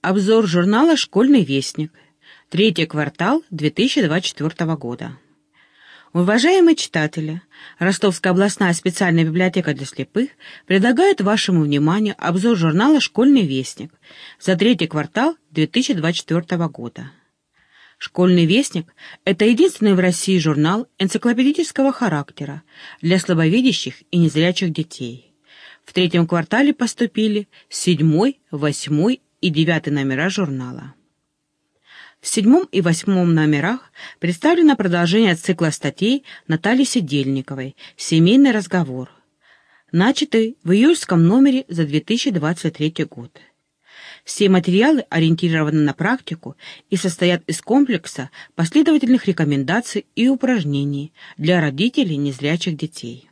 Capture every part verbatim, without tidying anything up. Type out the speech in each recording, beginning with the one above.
Обзор журнала «Школьный вестник». Третий квартал две тысячи двадцать четвёртого года. Уважаемые читатели, Ростовская областная специальная библиотека для слепых предлагает вашему вниманию обзор журнала «Школьный вестник» за третий квартал две тысячи двадцать четвёртого года. «Школьный вестник» — это единственный в России журнал энциклопедического характера для слабовидящих и незрячих детей. В третьем квартале поступили седьмой, восьмой и девятый номера журнала. В седьмом и восьмом номерах представлено продолжение цикла статей Натальи Сидельниковой «Семейный разговор», начатый в июльском номере за две тысячи двадцать третий год. Все материалы ориентированы на практику и состоят из комплекса последовательных рекомендаций и упражнений для родителей незрячих детей.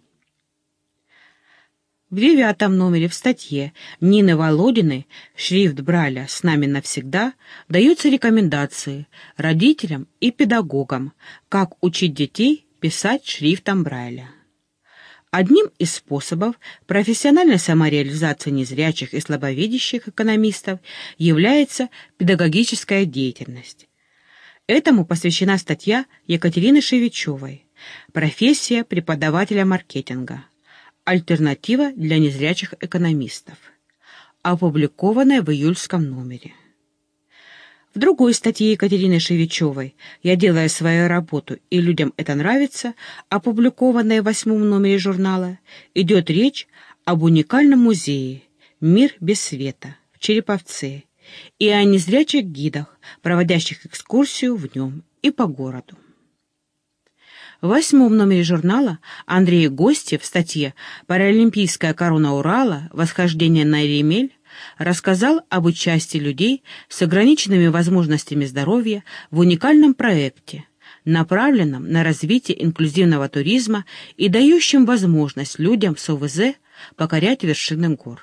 В девятом номере в статье Нины Володиной «Шрифт Брайля с нами навсегда» даются рекомендации родителям и педагогам, как учить детей писать шрифтом Брайля. Одним из способов профессиональной самореализации незрячих и слабовидящих экономистов является педагогическая деятельность. Этому посвящена статья Екатерины Шевичевой «Профессия преподавателя маркетинга. Альтернатива для незрячих экономистов», опубликованная в июльском номере. В другой статье Екатерины Шевичевой «Я делаю свою работу, и людям это нравится», опубликованной в восьмом номере журнала, идет речь об уникальном музее «Мир без света» в Череповце и о незрячих гидах, проводящих экскурсию в нем и по городу. В восьмом номере журнала Андрей Гостев в статье «Паралимпийская корона Урала. Восхождение на Иремель» рассказал об участии людей с ограниченными возможностями здоровья в уникальном проекте, направленном на развитие инклюзивного туризма и дающем возможность людям с ОВЗ покорять вершины гор.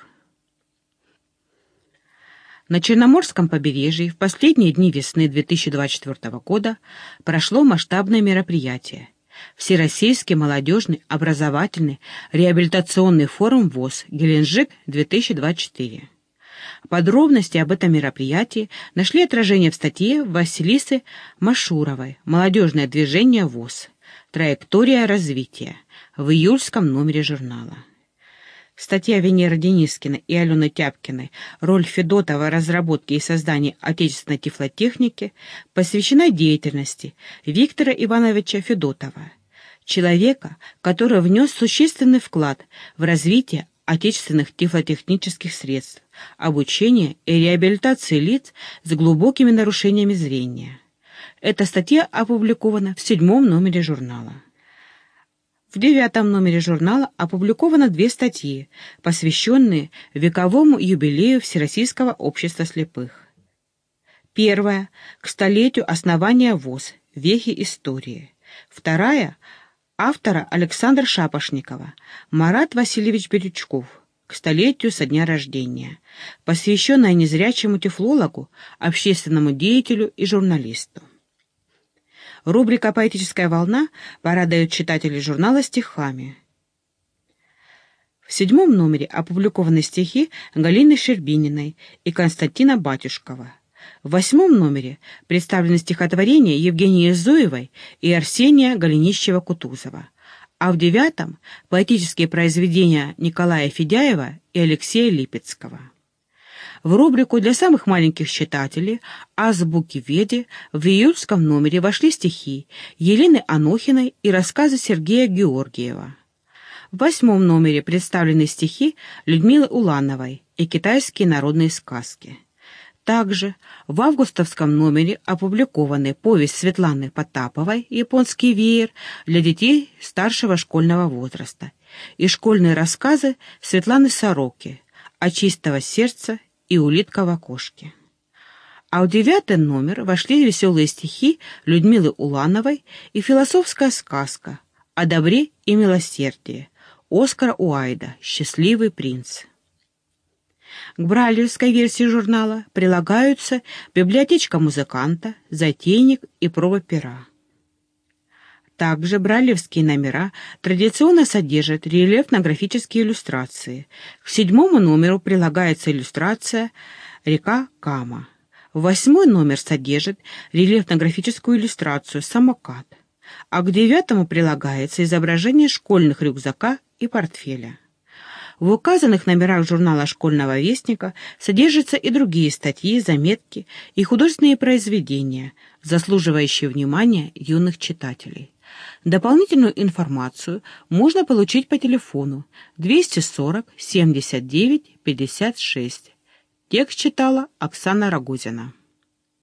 На Черноморском побережье в последние дни весны две тысячи двадцать четвёртого года прошло масштабное мероприятие – Всероссийский молодежный образовательный реабилитационный форум ВОС «Геленджик-две тысячи двадцать четыре». Подробности об этом мероприятии нашли отражение в статье Василисы Машуровой «Молодежное движение ВОС. Траектория развития» в июльском номере журнала. Статья Венеры Денискиной и Алены Тяпкиной «Роль Федотова в разработке и создании отечественной тифлотехники» посвящена деятельности Виктора Ивановича Федотова, человека, который внес существенный вклад в развитие отечественных тифлотехнических средств, обучения и реабилитации лиц с глубокими нарушениями зрения. Эта статья опубликована в седьмом номере журнала. В девятом номере журнала опубликовано две статьи, посвященные вековому юбилею Всероссийского общества слепых. Первая – к столетию основания ВОС «Вехи истории». Вторая – автора Александра Шапошникова «Марат Васильевич Бирючков. К столетию со дня рождения», посвященная незрячему тифлологу, общественному деятелю и журналисту. Рубрика «Поэтическая волна» порадует читателей журнала стихами. В седьмом номере опубликованы стихи Галины Щербининой и Константина Батюшкова. В восьмом номере представлены стихотворения Евгении Зуевой и Арсения Голенищева-Кутузова, а в девятом – поэтические произведения Николая Федяева и Алексея Липецкого. В рубрику для самых маленьких читателей «Азбуки Веди» в июльском номере вошли стихи Елены Анохиной и рассказы Сергея Георгиева. В восьмом номере представлены стихи Людмилы Улановой и китайские народные сказки. Также в августовском номере опубликованы повесть Светланы Потаповой «Японский веер» для детей старшего школьного возраста и школьные рассказы Светланы Сороки «От чистого сердца» и «Улитка в окошке». А в девятый номер вошли веселые стихи Людмилы Улановой и философская сказка о добре и милосердии Оскара Уайда «Счастливый принц». К брайлевской версии журнала прилагаются библиотечка музыканта, затейник и проба пера. Также брайлевские номера традиционно содержат рельефно-графические иллюстрации. К седьмому номеру прилагается иллюстрация «Река Кама», Восьмой номер содержит рельефно-графическую иллюстрацию «Самокат», а к девятому прилагается изображение школьных рюкзака и портфеля. В указанных номерах журнала «Школьного вестника» содержатся и другие статьи, заметки и художественные произведения, заслуживающие внимания юных читателей. Дополнительную информацию можно получить по телефону двести сорок семьдесят девять пятьдесят шесть. Текст читала Оксана Рогозина.